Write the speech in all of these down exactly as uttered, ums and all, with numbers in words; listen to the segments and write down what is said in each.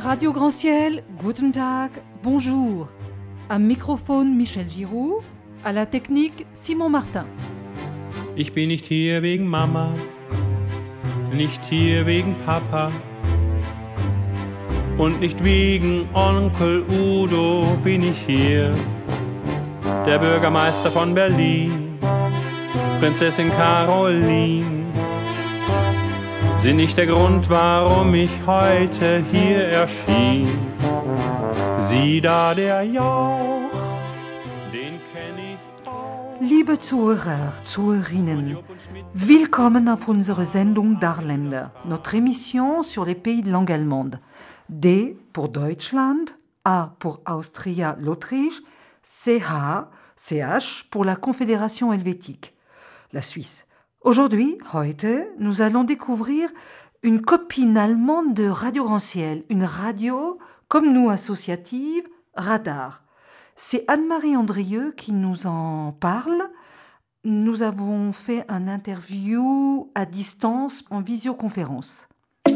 Radio Grand Ciel, guten Tag, bonjour. Am Mikrofon Michel Giroux, à la technique Simon Martin. Ich bin nicht hier wegen Mama, nicht hier wegen Papa und nicht wegen Onkel Udo bin ich hier. Der Bürgermeister von Berlin, Prinzessin Caroline, sind nicht der Grund, warum ich heute hier erschien. Sieh da der Jauch, den kenn ich auch. Liebe Zuhörer, Zuhörerinnen, willkommen auf unserer Sendung Darländer, notre émission sur les pays de langue allemande. D pour Deutschland, A pour Austria, l'Autriche, C H, C H pour la Confédération helvétique, la Suisse. Aujourd'hui, heute, nous allons découvrir une copine allemande de Radio Grand Ciel, une radio, comme nous, associative, Radar. C'est Anne-Marie Andrieux qui nous en parle. Nous avons fait un interview à distance en visioconférence.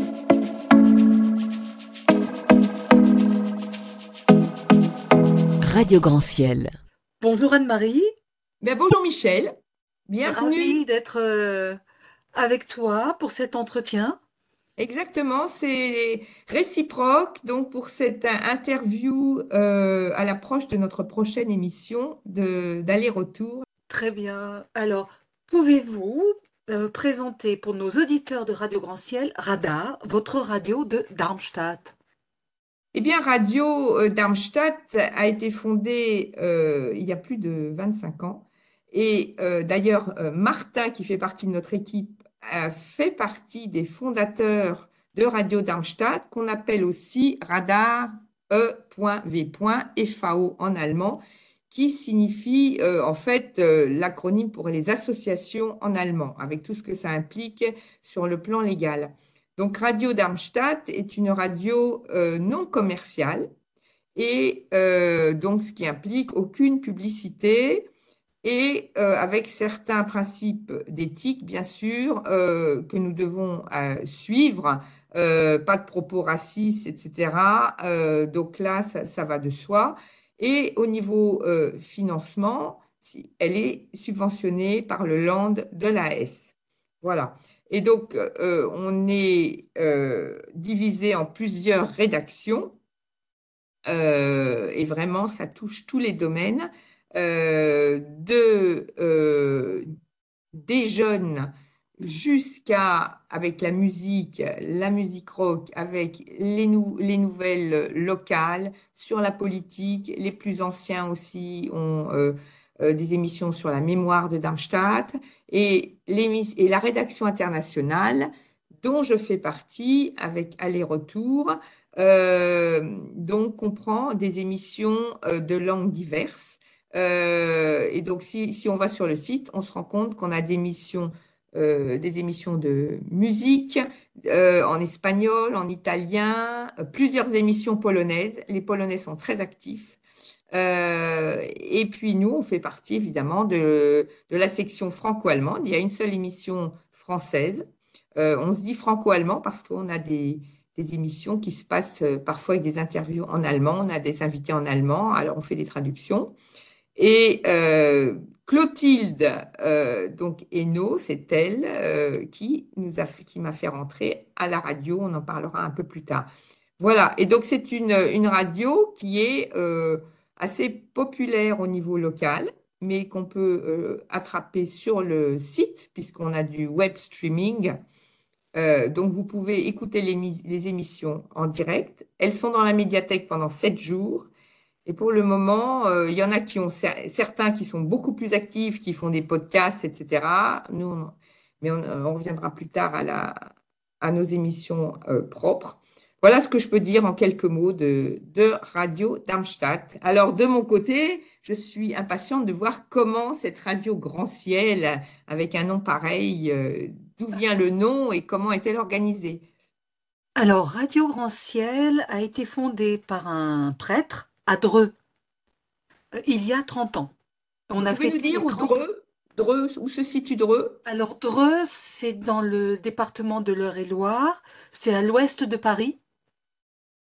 Radio Grand Ciel. Bonjour Anne-Marie. Ben bonjour Michel. Bienvenue. Ravie d'être euh, avec toi pour cet entretien. Exactement, c'est réciproque. Donc pour cette interview euh, à l'approche de notre prochaine émission de, d'aller-retour. Très bien. Alors, pouvez-vous euh, présenter pour nos auditeurs de Radio Grand Ciel, Radar, votre radio de Darmstadt? Eh bien, Radio euh, Darmstadt a été fondée euh, il y a plus de vingt-cinq ans. Et euh, d'ailleurs, euh, Martin, qui fait partie de notre équipe, a fait partie des fondateurs de Radio Darmstadt, qu'on appelle aussi Radar E V F A O en allemand, qui signifie euh, en fait euh, l'acronyme pour les associations en allemand, avec tout ce que ça implique sur le plan légal. Donc Radio Darmstadt est une radio euh, non commerciale et euh, donc ce qui implique aucune publicité, et euh, avec certains principes d'éthique, bien sûr, euh, que nous devons euh, suivre, euh, pas de propos racistes, et cetera. Euh, donc là, ça, ça va de soi. Et au niveau euh, financement, si, elle est subventionnée par le Land de l'A S. Voilà. Et donc, euh, on est euh, divisé en plusieurs rédactions, euh, et vraiment, ça touche tous les domaines. Euh, de, euh, des jeunes jusqu'à, avec la musique, la musique rock, avec les, nou- les nouvelles locales, sur la politique. Les plus anciens aussi ont euh, euh, des émissions sur la mémoire de Darmstadt, et, et la rédaction internationale, dont je fais partie avec aller-retour, euh, donc comprend des émissions euh, de langues diverses. Euh, et donc, si, si on va sur le site, on se rend compte qu'on a des émissions, euh, des émissions de musique euh, en espagnol, en italien, euh, plusieurs émissions polonaises. Les Polonais sont très actifs. Euh, et puis, nous, on fait partie évidemment de, de la section franco-allemande. Il y a une seule émission française. Euh, on se dit franco-allemand parce qu'on a des, des émissions qui se passent euh, parfois avec des interviews en allemand. On a des invités en allemand, alors on fait des traductions. Et euh, Clotilde, euh, donc Hainaut, c'est elle euh, qui nous a fait, qui m'a fait rentrer à la radio. On en parlera un peu plus tard. Voilà. Et donc c'est une, une radio qui est euh, assez populaire au niveau local, mais qu'on peut euh, attraper sur le site puisqu'on a du web streaming. Euh, donc vous pouvez écouter les, les émissions en direct. Elles sont dans la médiathèque pendant sept jours. Et pour le moment, euh, il y en a qui ont certains qui sont beaucoup plus actifs, qui font des podcasts, et cetera. Nous, on, mais on, on reviendra plus tard à, la, à nos émissions euh, propres. Voilà ce que je peux dire en quelques mots de, de Radio Darmstadt. Alors, de mon côté, je suis impatiente de voir comment cette radio Grand Ciel, avec un nom pareil, euh, d'où vient le nom et comment est-elle organisée? Alors, Radio Grand Ciel a été fondée par un prêtre à Dreux, euh, il y a trente ans. On Vous a pouvez fait nous dire où Dreux, Dreux, où se situe Dreux? Alors, Dreux, c'est dans le département de l'Eure-et-Loire, c'est à l'ouest de Paris.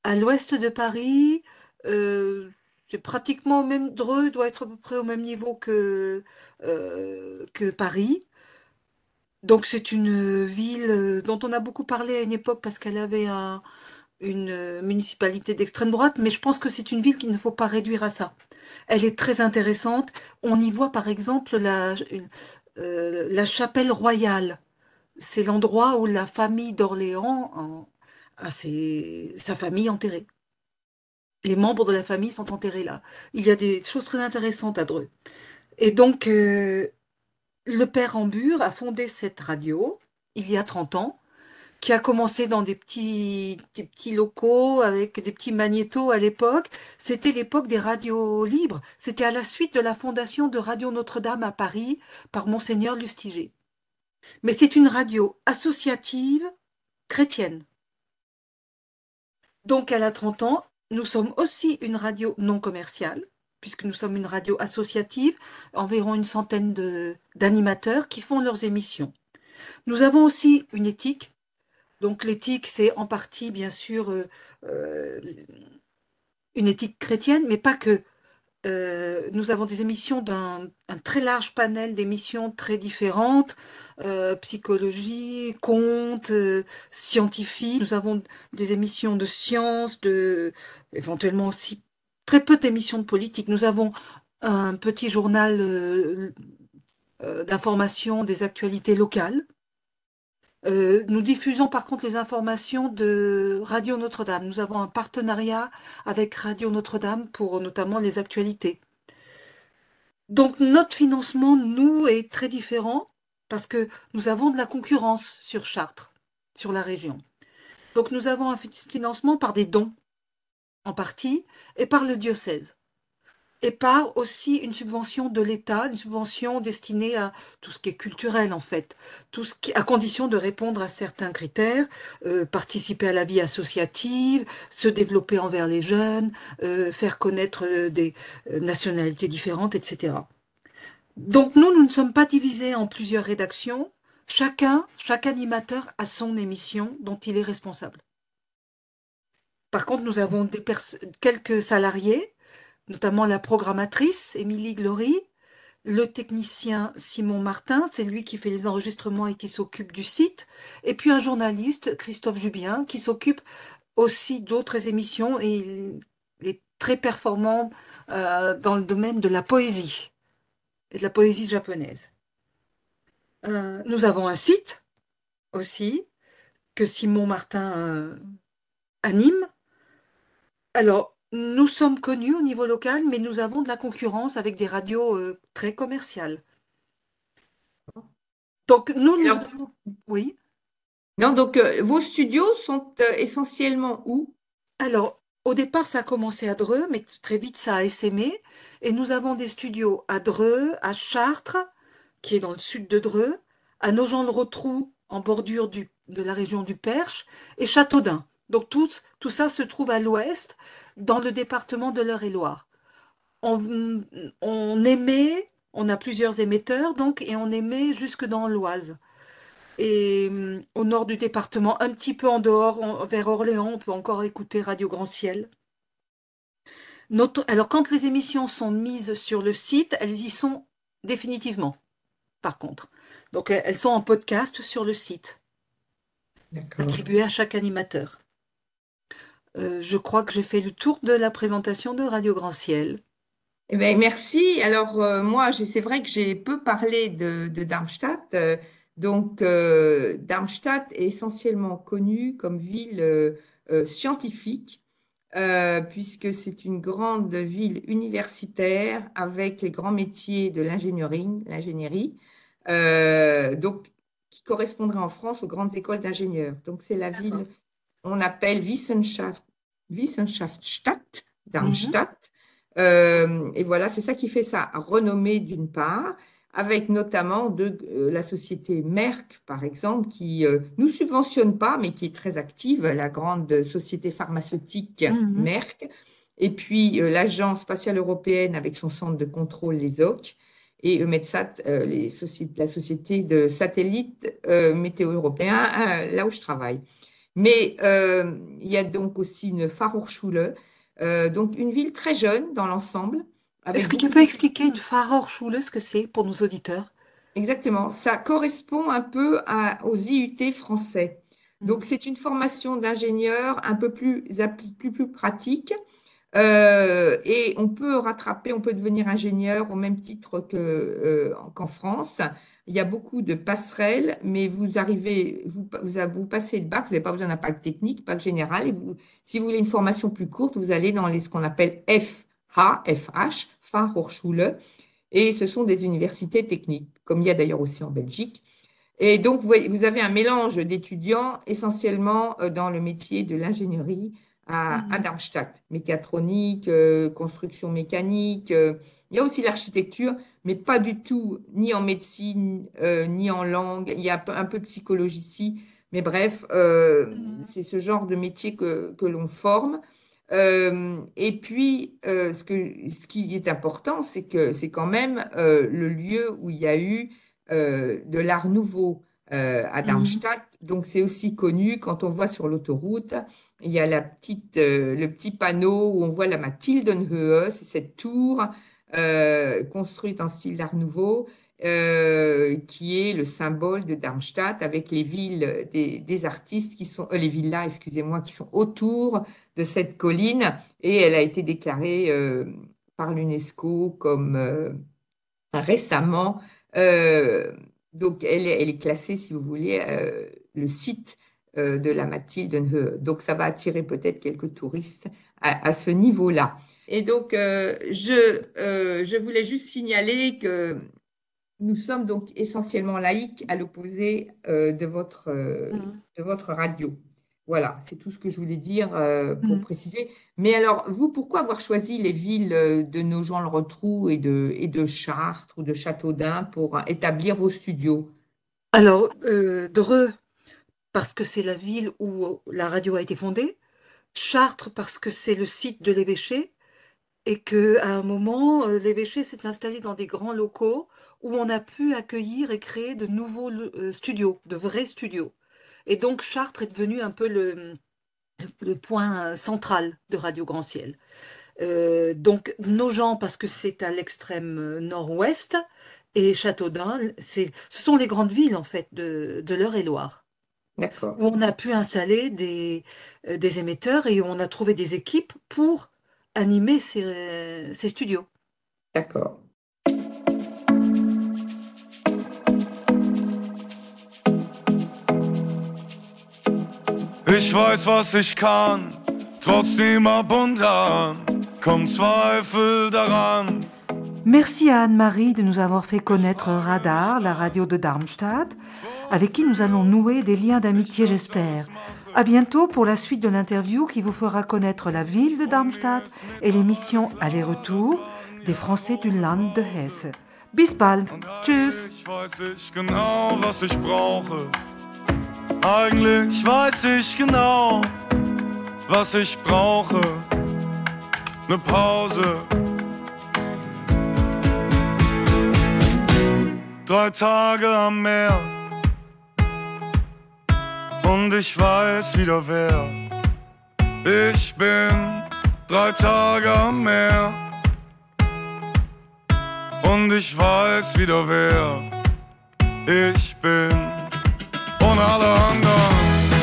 À l'ouest de Paris, euh, c'est pratiquement au même. Dreux doit être à peu près au même niveau que, euh, que Paris. Donc c'est une ville euh, dont on a beaucoup parlé à une époque parce qu'elle avait un- une euh, municipalité d'extrême droite, mais je pense que c'est une ville qu'il ne faut pas réduire à ça. Elle est très intéressante. On y voit par exemple la, une- euh, la chapelle royale. C'est l'endroit où la famille d'Orléans en- a ses- sa famille enterrée. Les membres de la famille sont enterrés là. Il y a des choses très intéressantes à Dreux. Et donc, euh, le père Rambure a fondé cette radio il y a trente ans, qui a commencé dans des petits, des petits locaux avec des petits magnétos à l'époque. C'était l'époque des radios libres. C'était à la suite de la fondation de Radio Notre-Dame à Paris par Monseigneur Lustiger. Mais c'est une radio associative chrétienne. Donc, elle a trente ans. Nous sommes aussi une radio non commerciale, puisque nous sommes une radio associative, environ une centaine de- d'animateurs qui font leurs émissions. Nous avons aussi une éthique. Donc, l'éthique, c'est en partie, bien sûr, euh, euh, une éthique chrétienne, mais pas que. Euh, nous avons des émissions d'un un très large panel d'émissions très différentes, euh, psychologie, contes, euh, scientifiques. Nous avons des émissions de sciences, de, éventuellement aussi très peu d'émissions de politique. Nous avons un petit journal euh, euh, d'information des actualités locales. Euh, nous diffusons par contre les informations de Radio Notre-Dame. Nous avons un partenariat avec Radio Notre-Dame pour notamment les actualités. Donc notre financement, nous, est très différent parce que nous avons de la concurrence sur Chartres, sur la région. Donc nous avons un financement par des dons en partie et par le diocèse. Et par aussi une subvention de l'État, une subvention destinée à tout ce qui est culturel en fait, tout ce qui, à condition de répondre à certains critères, euh, participer à la vie associative, se développer envers les jeunes, euh, faire connaître euh, des euh, nationalités différentes, et cetera. Donc nous, nous ne sommes pas divisés en plusieurs rédactions. Chacun, chaque animateur a son émission dont il est responsable. Par contre, nous avons des quelques salariés, notamment la programmatrice Émilie Glory, le technicien Simon Martin, c'est lui qui fait les enregistrements et qui s'occupe du site, et puis un journaliste, Christophe Jubien, qui s'occupe aussi d'autres émissions et il est très performant euh, dans le domaine de la poésie et de la poésie japonaise. Euh, nous avons un site aussi que Simon Martin euh, anime. Alors, nous sommes connus au niveau local, mais nous avons de la concurrence avec des radios euh, très commerciales. Donc, nous, nous Alors, avons... Oui. non, donc euh, vos studios sont euh, essentiellement où? Alors, au départ, ça a commencé à Dreux, mais très vite, ça a essaimé. Et nous avons des studios à Dreux, à Chartres, qui est dans le sud de Dreux, à Nogent-le-Rotrou, en bordure du- de la région du Perche, et Châteaudun. Donc, tout, tout ça se trouve à l'ouest, dans le département de l'Eure-et-Loir. On, on émet, on a plusieurs émetteurs, donc, et on émet jusque dans l'Oise. Et hum, au nord du département, un petit peu en dehors, en- vers Orléans, on peut encore écouter Radio Grand Ciel. Notre- alors, quand les émissions sont mises sur le site, elles y sont définitivement, par contre. Donc, elles elles sont en podcast sur le site, D'accord. attribuées à chaque animateur. Euh, je crois que j'ai fait le tour de la présentation de Radio Grand Ciel. Eh ben, merci. Alors, euh, moi, j'ai- c'est vrai que j'ai peu parlé de, de Darmstadt. Euh, donc, euh, Darmstadt est essentiellement connue comme ville euh, euh, scientifique, euh, puisque c'est une grande ville universitaire avec les grands métiers de l'ingénierie, l'ingénierie, euh, donc qui correspondrait en France aux grandes écoles d'ingénieurs. Donc, c'est la ville, D'accord. on appelle Wissenschaft, Wissenschaftsstadt, Mhm. Darmstadt. Euh, et voilà, c'est ça qui fait sa renommée d'une part, avec notamment de, euh, la société Merck, par exemple, qui euh, nous subventionne pas, mais qui est très active, la grande société pharmaceutique Mhm. Merck, et puis euh, l'Agence spatiale européenne avec son centre de contrôle, les O C, et EUMETSAT, euh, les sociétés, la société de satellites euh, météo européens, euh, là où je travaille. Mais euh, il y a donc aussi une Fachhochschule, euh, donc une ville très jeune dans l'ensemble, Est-ce avec que tu beaucoup peux de... expliquer une Fachhochschule, ce que c'est pour nos auditeurs? Exactement, ça correspond un peu à- aux I U T français. Donc Mhm. c'est une formation d'ingénieur un peu plus, appli- plus, plus pratique. Euh, et on peut rattraper, on peut devenir ingénieur au même titre que, euh, qu'en France. Il y a beaucoup de passerelles, mais vous arrivez, vous, vous, vous passez le bac, vous n'avez pas besoin d'un bac technique, bac général. Et vous, si vous voulez une formation plus courte, vous allez dans les, ce qu'on appelle F H, F H, Fachhochschule, et ce sont des universités techniques, comme il y a d'ailleurs aussi en Belgique. Et donc, vous voyez- vous avez un mélange d'étudiants essentiellement euh, dans le métier de l'ingénierie à, à Mhm. Darmstadt, mécatronique, euh, construction mécanique. Euh, il y a aussi l'architecture, mais pas du tout ni en médecine, euh, ni en langue. Il y a un peu, un peu de psychologie ici, mais bref, euh, Mhm. c'est ce genre de métier que, que l'on forme. Euh, et puis, euh, ce que, ce qui est important, c'est que c'est quand même euh, le lieu où il y a eu euh, de l'art nouveau euh, à Mhm. Darmstadt. Donc, c'est aussi connu quand on voit sur l'autoroute, il y a la petite, euh, le petit panneau où on voit la Mathildenhöhe, c'est cette tour euh, construite en style d'art nouveau. Euh, qui est le symbole de Darmstadt avec les villes des, des artistes qui sont, euh, les villas, excusez-moi, qui sont autour de cette colline et elle a été déclarée euh, par l'UNESCO comme euh, récemment. Euh, donc, elle est, elle est classée, si vous voulez, euh, le site euh, de la Mathildenhöhe. Donc, ça va attirer peut-être quelques touristes à, à ce niveau-là. Et donc, euh, je, euh, je voulais juste signaler que nous sommes donc essentiellement laïcs à l'opposé euh, de votre, euh, Mhm. de votre radio. Voilà, c'est tout ce que je voulais dire euh, pour Mhm. préciser. Mais alors, vous, pourquoi avoir choisi les villes euh, de Nogent-le-Rotrou et de, et de Chartres ou de Châteaudun pour euh, établir vos studios? Alors, euh, Dreux, parce que c'est la ville où la radio a été fondée. Chartres, parce que c'est le site de l'évêché. Et qu'à un moment, euh, l'évêché s'est installé dans des grands locaux où on a pu accueillir et créer de nouveaux euh, studios, de vrais studios. Et donc Chartres est devenu un peu le, le point central de Radio Grand Ciel. Euh, donc Nogent parce que c'est à l'extrême euh, nord-ouest et Châteaudun, c'est, ce sont les grandes villes en fait de, de l'Eure-et-Loir D'accord, où on a pu installer des, euh, des émetteurs et on a trouvé des équipes pour animer ces, ces studios. d'accord. Ich weiß, was ich kann, trotzdem ab und an kommt Zweifel daran. Merci à Anne-Marie de nous avoir fait connaître Radar, la radio de Darmstadt, avec qui nous allons nouer des liens d'amitié, j'espère. À bientôt pour la suite de l'interview qui vous fera connaître la ville de Darmstadt et l'émission Aller-Retour des Français du Land de Hesse. Bis bald. Tschüss. Eigentlich weiß ich genau, was ich brauche. Eigentlich weiß ich genau, was ich brauche. Ne Pause. Drei Tage am Meer. Und ich weiß wieder wer. Ich bin drei Tage am Meer. Und ich weiß wieder wer ich bin und alle anderen.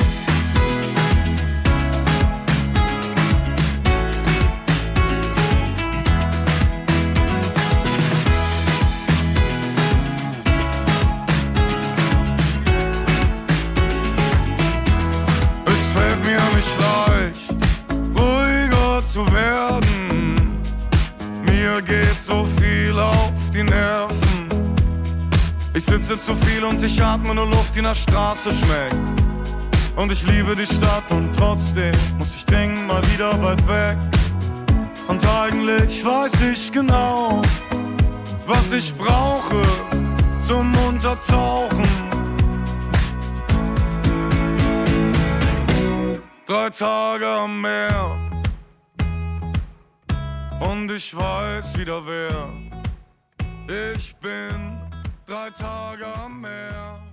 Es fällt mir nicht leicht, ruhiger zu werden. Mir geht so viel auf die Nerven. Ich sitze zu viel und ich atme nur Luft, die nach Straße schmeckt. Und ich liebe die Stadt und trotzdem muss ich dringend mal wieder weit weg. Und eigentlich weiß ich genau, was ich brauche zum Untertauchen. Drei Tage am Meer und ich weiß wieder wer ich bin. Drei Tage am Meer.